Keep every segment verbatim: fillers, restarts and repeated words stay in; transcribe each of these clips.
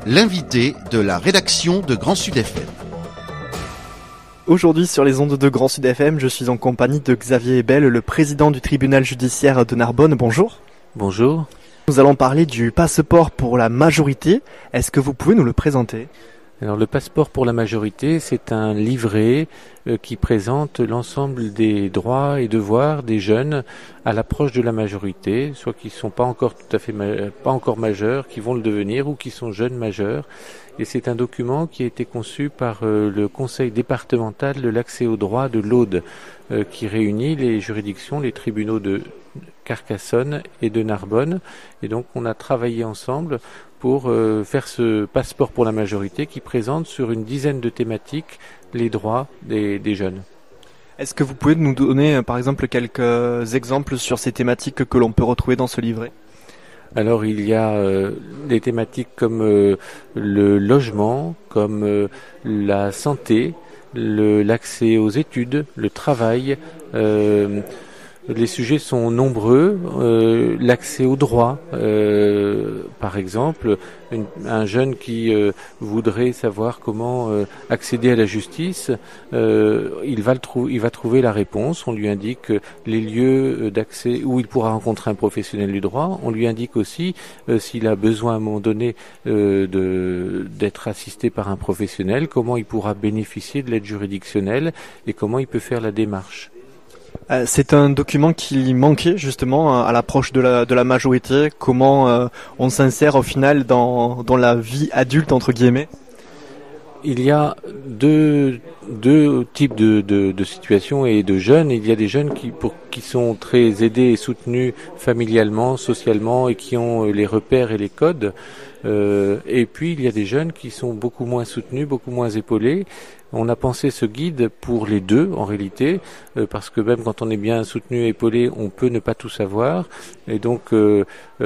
l'invité de la rédaction de Grand Sud F M. Aujourd'hui sur les ondes de Grand Sud F M, je suis en compagnie de Xavier Ebel, le président du tribunal judiciaire de Narbonne. Bonjour. Bonjour. Nous allons parler du passeport pour la majorité. Est-ce que vous pouvez nous le présenter ? Alors le passeport pour la majorité, c'est un livret euh, qui présente l'ensemble des droits et devoirs des jeunes à l'approche de la majorité, soit qui sont pas encore tout à fait ma- pas encore majeurs, qui vont le devenir, ou qui sont jeunes majeurs. Et c'est un document qui a été conçu par euh, le Conseil départemental de l'accès aux droits de l'Aude, euh, qui réunit les juridictions, les tribunaux de Carcassonne et de Narbonne. Et donc on a travaillé ensemble pour euh, faire ce passeport pour la majorité qui présente sur une dizaine de thématiques les droits des, des jeunes. Est-ce que vous pouvez nous donner par exemple quelques exemples sur ces thématiques que l'on peut retrouver dans ce livret ? Alors il y a euh, des thématiques comme euh, le logement, comme euh, la santé, le, l'accès aux études, le travail. Euh, Les sujets sont nombreux, euh, l'accès aux droits, euh, par exemple, une, un jeune qui euh, voudrait savoir comment euh, accéder à la justice, euh, il va le trou- il va trouver la réponse. On lui indique les lieux d'accès où il pourra rencontrer un professionnel du droit. On lui indique aussi euh, s'il a besoin à un moment donné euh, de d'être assisté par un professionnel, comment il pourra bénéficier de l'aide juridictionnelle et comment il peut faire la démarche. Euh, c'est un document qui manquait justement à l'approche de la, de la majorité. Comment euh, on s'insère au final dans, dans la vie adulte entre guillemets ? Il y a deux, deux types de, de, de situations et de jeunes. Il y a des jeunes qui, pour, qui sont très aidés et soutenus familialement, socialement et qui ont les repères et les codes. Euh, et puis il y a des jeunes qui sont beaucoup moins soutenus, beaucoup moins épaulés. On a pensé ce guide pour les deux en réalité, euh, parce que même quand on est bien soutenu et épaulé, on peut ne pas tout savoir. Et donc, euh,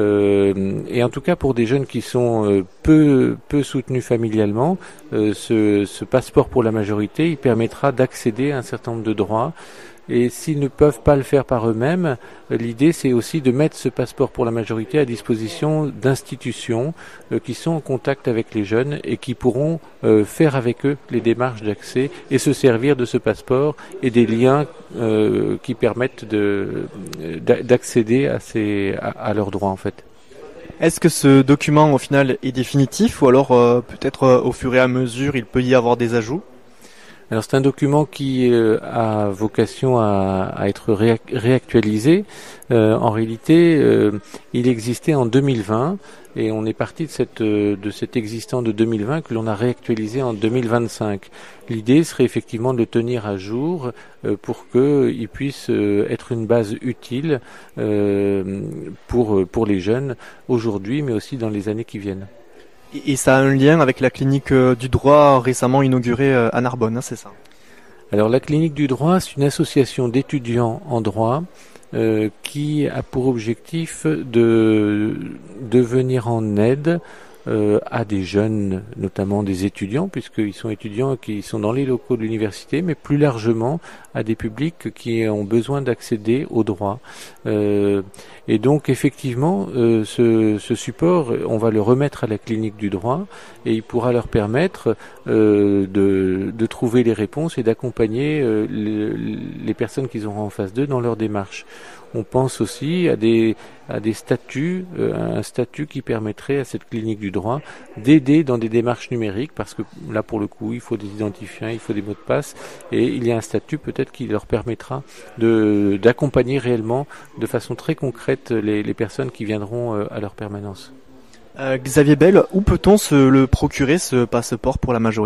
euh, et en tout cas pour des jeunes qui sont euh, peu peu soutenus familialement, euh, ce, ce passeport pour la majorité, il permettra d'accéder à un certain nombre de droits. Et s'ils ne peuvent pas le faire par eux-mêmes, l'idée c'est aussi de mettre ce passeport pour la majorité à disposition d'institutions euh, qui sont en contact avec les jeunes et qui pourront euh, faire avec eux les démarches d'accès et se servir de ce passeport et des liens euh, qui permettent de, d'accéder à, ces, à, à leurs droits en fait. Est-ce que ce document au final est définitif ou alors euh, peut-être euh, au fur et à mesure il peut y avoir des ajouts ? Alors c'est un document qui euh, a vocation à, à être réac- réactualisé. Euh, en réalité, euh, il existait en deux mille vingt et on est parti de, cette, euh, de cet existant de deux mille vingt que l'on a réactualisé en deux mille vingt-cinq. L'idée serait effectivement de le tenir à jour euh, pour qu'il puisse euh, être une base utile euh, pour, pour les jeunes aujourd'hui, mais aussi dans les années qui viennent. Et ça a un lien avec la clinique du droit récemment inaugurée à Narbonne, hein, c'est ça ? Alors la clinique du droit, c'est une association d'étudiants en droit euh, qui a pour objectif de, de venir en aide euh, à des jeunes, notamment des étudiants, puisqu'ils sont étudiants qui sont dans les locaux de l'université, mais plus largement à des publics qui ont besoin d'accéder au droit. Euh, et donc effectivement, euh, ce, ce support, on va le remettre à la clinique du droit et il pourra leur permettre euh, de, de trouver les réponses et d'accompagner euh, les, les personnes qu'ils auront en face d'eux dans leur démarche. On pense aussi à des, à des statuts, euh, un statut qui permettrait à cette clinique du droit d'aider dans des démarches numériques, parce que là pour le coup il faut des identifiants, il faut des mots de passe, et il y a un statut peut-être qui leur permettra de, d'accompagner réellement de façon très concrète les, les personnes qui viendront euh, à leur permanence. Euh, Xavier Bell, où peut-on se le procurer ce passeport pour la majorité ?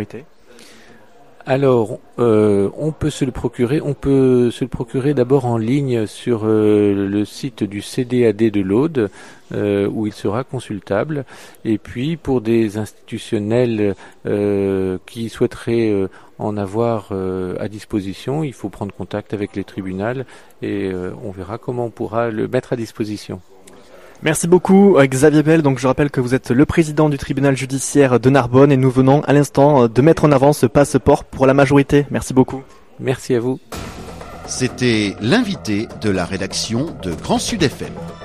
Alors, euh, on peut se le procurer. On peut se le procurer d'abord en ligne sur euh, le site du C D A D de l'Aude, euh, où il sera consultable. Et puis, pour des institutionnels euh, qui souhaiteraient euh, en avoir euh, à disposition, il faut prendre contact avec les tribunaux et euh, on verra comment on pourra le mettre à disposition. Merci beaucoup Xavier Bell. Donc je rappelle que vous êtes le président du tribunal judiciaire de Narbonne et nous venons à l'instant de mettre en avant ce passeport pour la majorité. Merci beaucoup. Merci à vous. C'était l'invité de la rédaction de Grand Sud F M.